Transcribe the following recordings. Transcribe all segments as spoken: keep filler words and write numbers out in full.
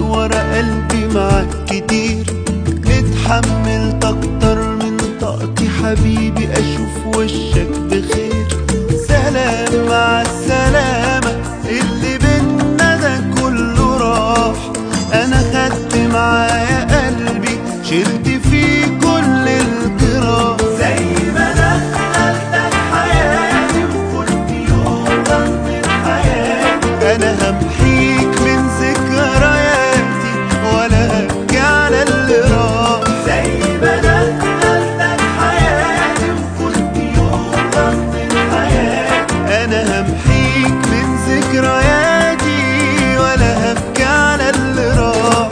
ورا قلبي معاك كتير، اتحملت اكتر من طاقتي حبيبي اشوف وشك بخير. سلام مع السلامة، اللي بينا ده كله راح. انا خدت معايا قلبي شلت فيه كل الجراح. زي ما دخلتك حياتي وكنت يوم من حياتي، انا همحيك من ذكرياتي ولا هبكي على اللي راح. زي ما دخلتك حياتي وكنت يوم من حياتي، انا همحيك من ذكرياتي ولا هبكي على اللي راح.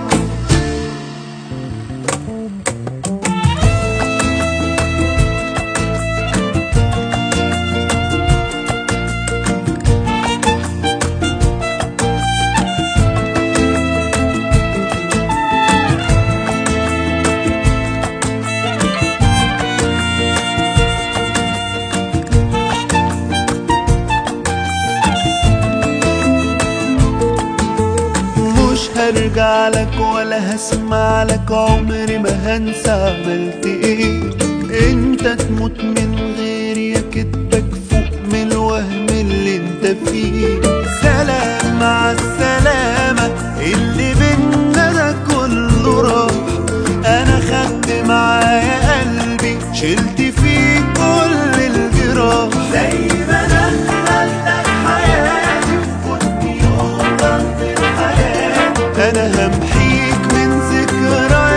هرجع لك ولا هسمع لك، عمري ما هنسى عملت ايه. انت تموت من غيري يا كدبك فوق من الوهم اللي انت فيه. سلام مع السلامة، اللي بينا ده كله راح. انا خدت معايا قلبي شلت فيه كل الجراح. زي ما دخلتك حياتي وكنت يوم من حياتي، انا همحيك من ذكرياتي